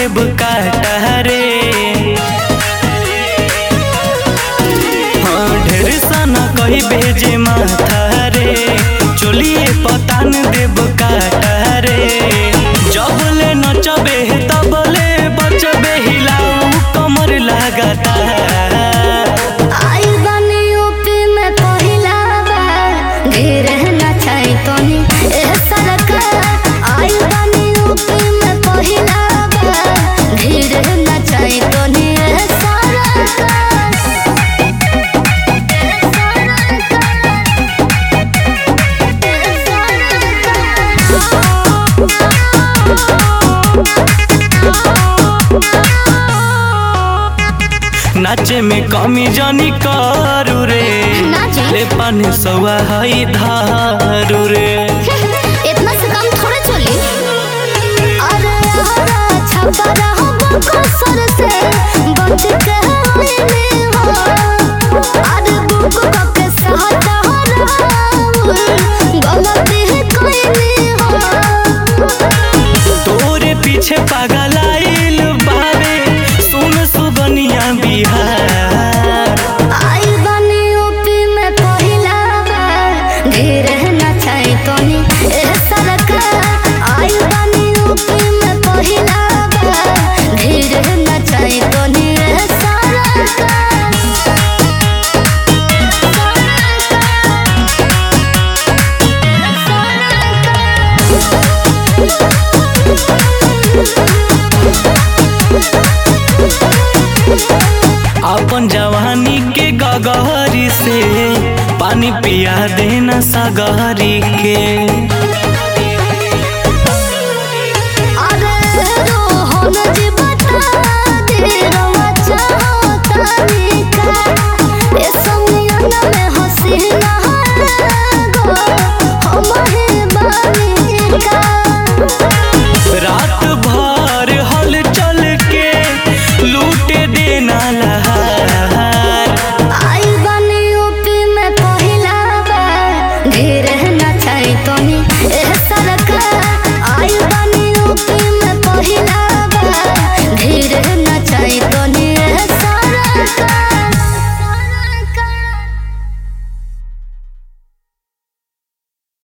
देव काटा रे। हाँ ढेर साना कही भेजे माथा रे, चोलिए पतान देव काटा रे। जबले नचबे तबले बचबे हिलाऊ कमर लगाता। नाचे में कमी जानी करू रे, ले पानी सवा हई धारू रे। इतना से काम थोड़े चली। अरे छपा रहो बकसर से बच के होइले हो। अरे बुक के साथ हो गलती है कोइले हो। तोरे पीछे पागल आइल बावे सुन सुगनिया बिहार। आई बनी यूपी में पहिला बार, धीरे नचाई तोनी ए सरकार। आई बनी यूपी में पहिला बार, धीरे नचाई तोनी ए सरकार। अपन जवानी के गगहरी से पानी पिया देना सागरी के। अरे रोहन जी बता दे रवा चाहतानी का। ए समियाना में हसीना गो हम ही बानी का। रात भर हल चल के लूटे देना ला